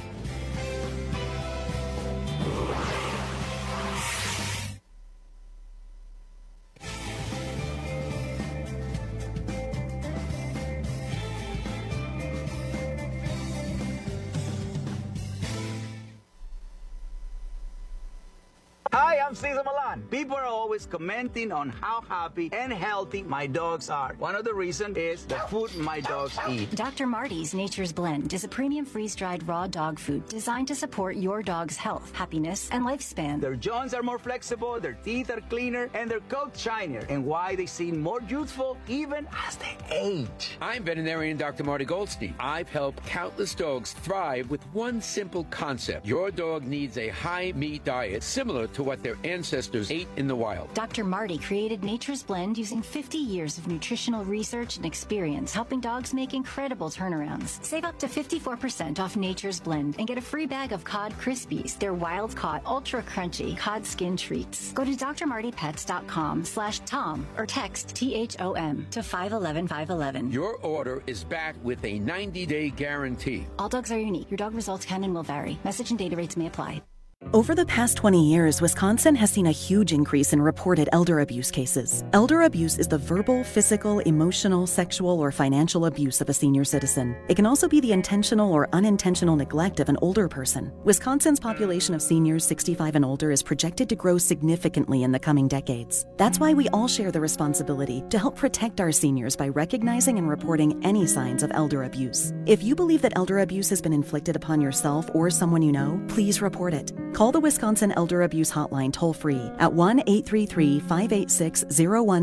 Hi, I'm Cesar Milan. People are always commenting on how happy and healthy my dogs are. One of the reasons is the food my dogs eat. Dr. Marty's Nature's Blend is a premium freeze-dried raw dog food designed to support your dog's health, happiness, and lifespan. Their jaws are more flexible, their teeth are cleaner, and their coats shinier. And why they seem more youthful even as they age. I'm veterinarian Dr. Marty Goldstein. I've helped countless dogs thrive with one simple concept. Your dog needs a high-meat diet similar to what their ancestors ate in the wild. Dr. Marty created Nature's Blend using 50 years of nutritional research and experience, helping dogs make incredible turnarounds. Save up to 54% off Nature's Blend and get a free bag of Cod Krispies. They're wild-caught, ultra-crunchy cod skin treats. Go to drmartypets.com/Tom or text THOM to 511-511. Your order is backed with a 90-day guarantee. All dogs are unique. Your dog results can and will vary. Message and data rates may apply. Over the past 20 years, Wisconsin has seen a huge increase in reported elder abuse cases. Elder abuse is the verbal, physical, emotional, sexual, or financial abuse of a senior citizen. It can also be the intentional or unintentional neglect of an older person. Wisconsin's population of seniors 65 and older is projected to grow significantly in the coming decades. That's why we all share the responsibility to help protect our seniors by recognizing and reporting any signs of elder abuse. If you believe that elder abuse has been inflicted upon yourself or someone you know, please report it. Call the Wisconsin Elder Abuse Hotline toll-free at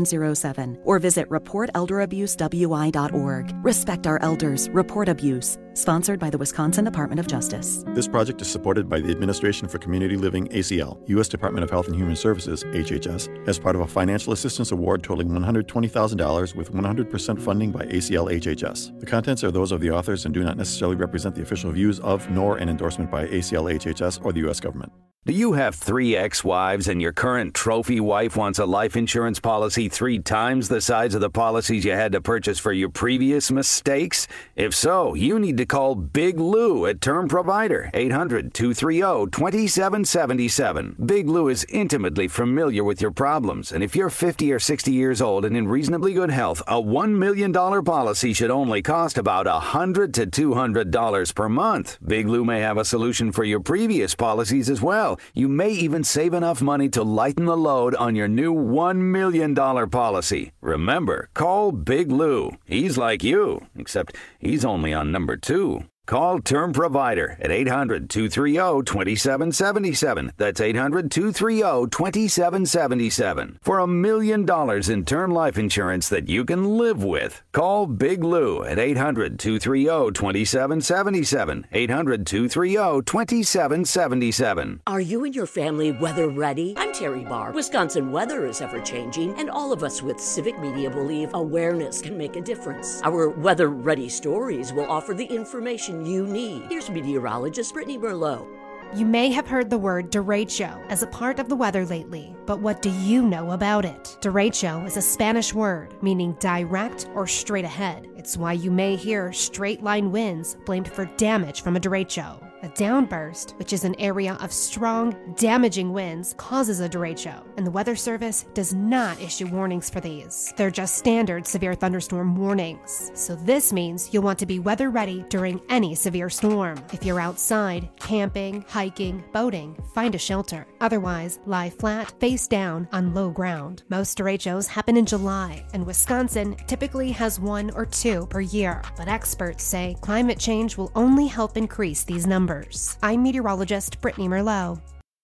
1-833-586-0107 or visit reportelderabusewI.org. Respect our elders. Report abuse. Sponsored by the Wisconsin Department of Justice. This project is supported by the Administration for Community Living, ACL, U.S. Department of Health and Human Services, HHS, as part of a financial assistance award totaling $120,000 with 100% funding by ACL HHS. The contents are those of the authors and do not necessarily represent the official views of, nor an endorsement by ACL HHS or the U.S. government. Do you have 3 ex-wives and your current trophy wife wants a life insurance policy 3 times the size of the policies you had to purchase for your previous mistakes? If so, you need to call Big Lou at Term Provider, 800-230-2777. Big Lou is intimately familiar with your problems, and if you're 50 or 60 years old and in reasonably good health, a $1 million policy should only cost about $100 to $200 per month. Big Lou may have a solution for your previous policies as well. You may even save enough money to lighten the load on your new $1 million policy. Remember, call Big Lou. He's like you, except he's only on number 2. Call Term Provider at 800-230-2777. That's 800-230-2777. For $1 million in term life insurance that you can live with. Call Big Lou at 800-230-2777. 800-230-2777. Are you and your family weather ready? I'm Terry Barr. Wisconsin weather is ever changing, and all of us with Civic Media believe awareness can make a difference. Our weather ready stories will offer the information you need. Here's meteorologist Brittany Merlot. You may have heard the word derecho as a part of the weather lately, but what do you know about it? Derecho is a Spanish word meaning direct or straight ahead. It's why you may hear straight line winds blamed for damage from a derecho. A downburst, which is an area of strong, damaging winds, causes a derecho, and the Weather Service does not issue warnings for these. They're just standard severe thunderstorm warnings. So this means you'll want to be weather ready during any severe storm. If you're outside, camping, hiking, boating, find a shelter. Otherwise, lie flat, face down on low ground. Most derechos happen in July, and Wisconsin typically has 1 or 2 per year. But experts say climate change will only help increase these numbers. I'm meteorologist Brittany Merlot.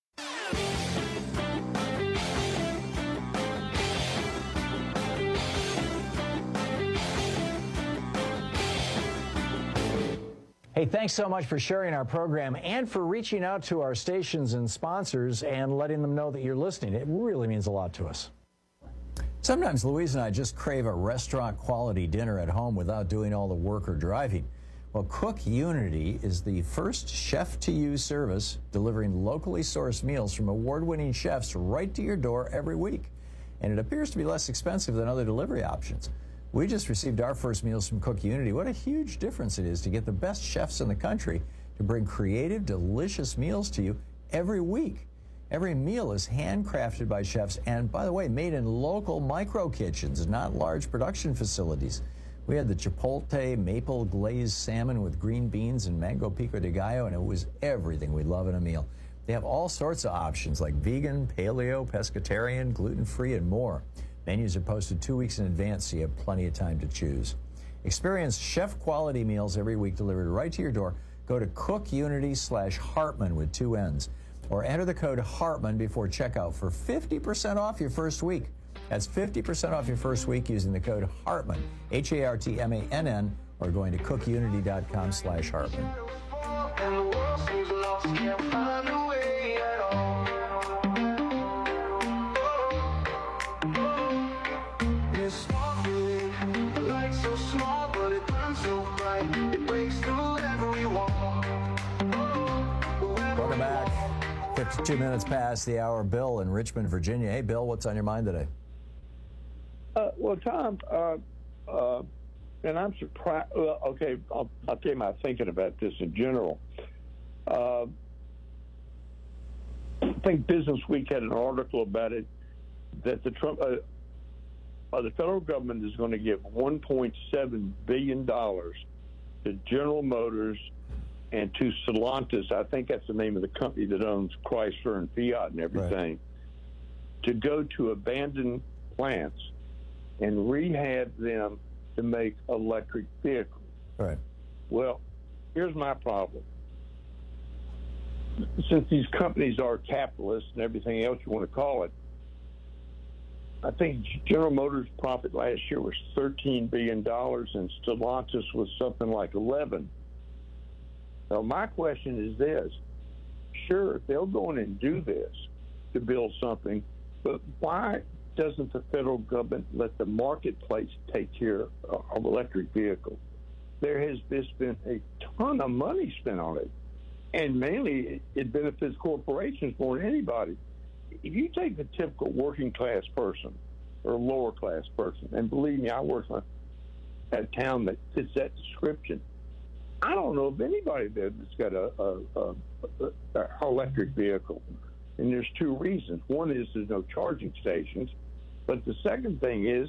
Hey, thanks so much for sharing our program and for reaching out to our stations and sponsors and letting them know that you're listening. It really means a lot to us. Sometimes Louise and I just crave a restaurant-quality dinner at home without doing all the work or driving. Well, Cook Unity is the first chef-to-you service delivering locally sourced meals from award-winning chefs right to your door every week. And it appears to be less expensive than other delivery options. We just received our first meals from Cook Unity. What a huge difference it is to get the best chefs in the country to bring creative, delicious meals to you every week. Every meal is handcrafted by chefs and, by the way, made in local micro kitchens, not large production facilities. We had the Chipotle maple glazed salmon with green beans and mango pico de gallo, and it was everything we love in a meal. They have all sorts of options like vegan, paleo, pescatarian, gluten-free, and more. Menus are posted 2 weeks in advance, so you have plenty of time to choose. Experience chef-quality meals every week delivered right to your door. Go to cookunity.com/Hartman with 2 N's, or enter the code Hartman before checkout for 50% off your first week. That's 50% off your first week using the code Hartman, Hartmann, or going to cookunity.com/Hartman. Welcome back. 52 minutes past the hour. Bill in Richmond, Virginia. Hey, Bill, what's on your mind today? Well, Tom, and I'm surprised. Okay, I'll tell you my thinking about this in general. I think Business Week had an article about it that the federal government is going to give $1.7 billion to General Motors and to Stellantis. I think that's the name of the company that owns Chrysler and Fiat and everything, to go to abandoned plants and rehab them to make electric vehicles. Right. Well, here's my problem. Since these companies are capitalists and everything else you want to call it, I think General Motors' profit last year was $13 billion and Stellantis was something like 11. So my question is this. Sure, they'll go in and do this to build something, but why doesn't the federal government let the marketplace take care of electric vehicles? There has just been a ton of money spent on it, and mainly it benefits corporations more than anybody. If you take the typical working class person or lower class person, and believe me, I work in a town that fits that description, I don't know of anybody there that's got a electric vehicle. And there's two reasons. One is there's no charging stations. But the second thing is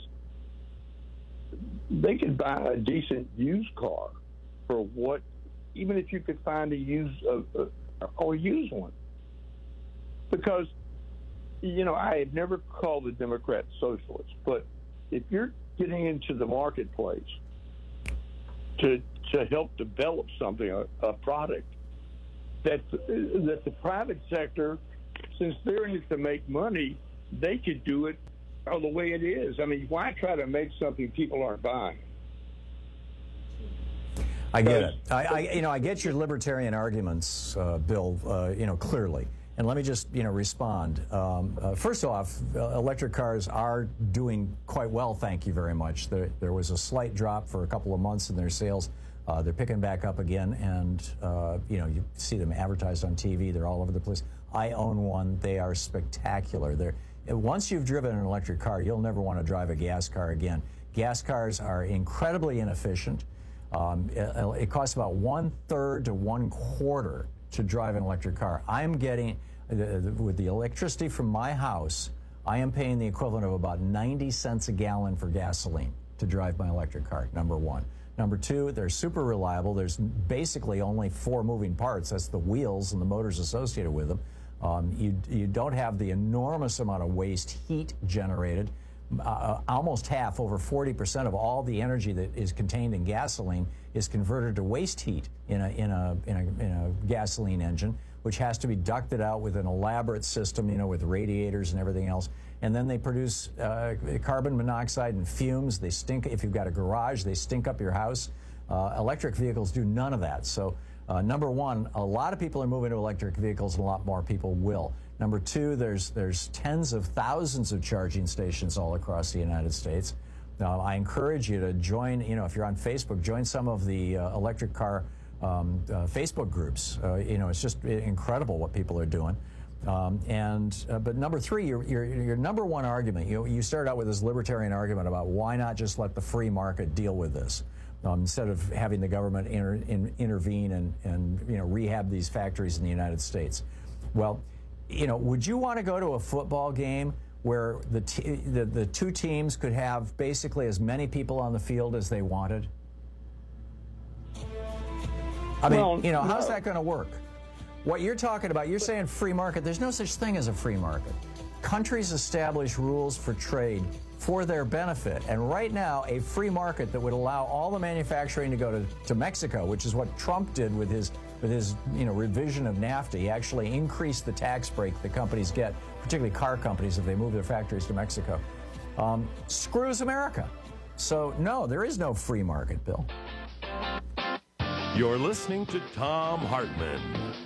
they could buy a decent used car for what, even if you could find a used one. Because, you know, I have never called the Democrats socialists, but if you're getting into the marketplace to help develop something, a product, that the private sector, since they're in it to make money, they could do it the way it is. I mean, why try to make something people aren't buying? I get it. I get your libertarian arguments, Bill, clearly. And let me just, respond. First off, electric cars are doing quite well, thank you very much. There was a slight drop for a couple of months in their sales. They're picking back up again, and, you see them advertised on TV. They're all over the place. I own one. They are spectacular. Once you've driven an electric car, you'll never want to drive a gas car again. Gas cars are incredibly inefficient. It costs about 1/3 to 1/4 to drive an electric car. I'm getting, with the electricity from my house, I am paying the equivalent of about 90 cents a gallon for gasoline to drive my electric car, number one. Number two, they're super reliable. There's basically only 4 moving parts. That's the wheels and the motors associated with them. You don't have the enormous amount of waste heat generated. Almost half, over 40% of all the energy that is contained in gasoline is converted to waste heat in a gasoline engine, which has to be ducted out with an elaborate system, with radiators and everything else. And then they produce carbon monoxide and fumes. They stink. If you've got a garage, they stink up your house. Electric vehicles do none of that. So number one, a lot of people are moving to electric vehicles, and a lot more people will. Number two, there's tens of thousands of charging stations all across the United States. I encourage you to join, if you're on Facebook, join some of the electric car Facebook groups. It's just incredible what people are doing. But number three, your number one argument, you started out with this libertarian argument about why not just let the free market deal with this instead of having the government intervene and rehab these factories in the United States. Well, would you want to go to a football game where the two teams could have basically as many people on the field as they wanted? I mean, how's that going to work? What you're talking about, you're saying free market. There's no such thing as a free market. Countries establish rules for trade for their benefit. And right now, a free market that would allow all the manufacturing to go to Mexico, which is what Trump did with his revision of NAFTA. He actually increased the tax break that companies get, particularly car companies, if they move their factories to Mexico. Screws America. So, no, there is no free market, Bill. You're listening to Thom Hartmann.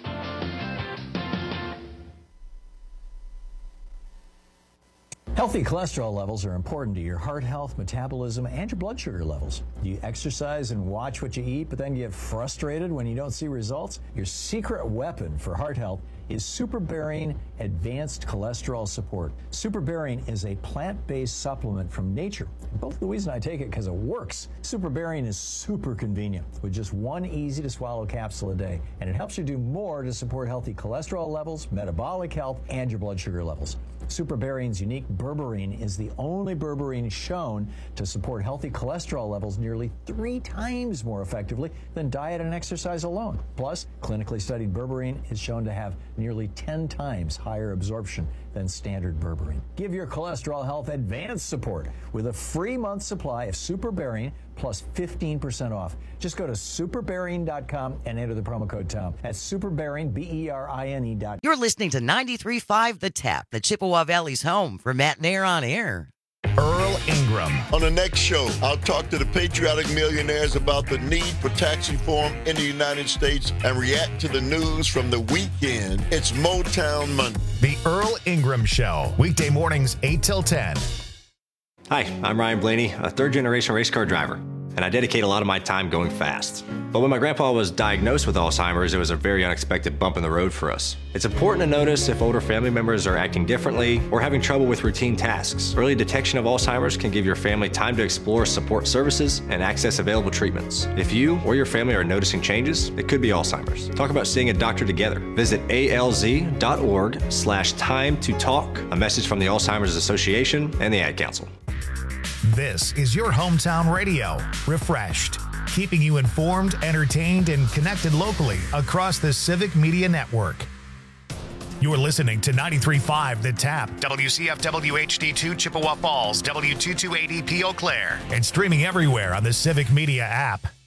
Healthy cholesterol levels are important to your heart health, metabolism, and your blood sugar levels. Do you exercise and watch what you eat, but then get frustrated when you don't see results? Your secret weapon for heart health is SuperBarian Advanced Cholesterol Support. SuperBarian is a plant-based supplement from nature. Both Louise and I take it because it works. SuperBarian is super convenient with just one easy-to-swallow capsule a day, and it helps you do more to support healthy cholesterol levels, metabolic health, and your blood sugar levels. SuperBarian's unique berberine is the only berberine shown to support healthy cholesterol levels nearly 3 times more effectively than diet and exercise alone. Plus, clinically studied berberine is shown to have nearly 10 times higher absorption than standard berberine. Give your cholesterol health advanced support with a free month supply of SuperBarian plus 15% off. Just go to superbarian.com and enter the promo code Tom. That's SuperBarian, BERINE.com. You're listening to 93.5 The Tap, the Chippewa Valley's home for Matt Nair on Air. Earl Ingram. Ingram. On the next show, I'll talk to the patriotic millionaires about the need for tax reform in the United States and react to the news from the weekend. It's Motown Monday. The Earl Ingram Show, weekday mornings 8 till 10. Hi, I'm Ryan Blaney, a third-generation race car driver, and I dedicate a lot of my time going fast. But when my grandpa was diagnosed with Alzheimer's, it was a very unexpected bump in the road for us. It's important to notice if older family members are acting differently or having trouble with routine tasks. Early detection of Alzheimer's can give your family time to explore support services and access available treatments. If you or your family are noticing changes, it could be Alzheimer's. Talk about seeing a doctor together. Visit alz.org/time to talk. A message from the Alzheimer's Association and the Ad Council. This is your hometown radio, refreshed, keeping you informed, entertained, and connected locally across the Civic Media Network. You're listening to 93.5 The Tap, WCFW HD2 Chippewa Falls, W228EP Eau Claire, and streaming everywhere on the Civic Media app.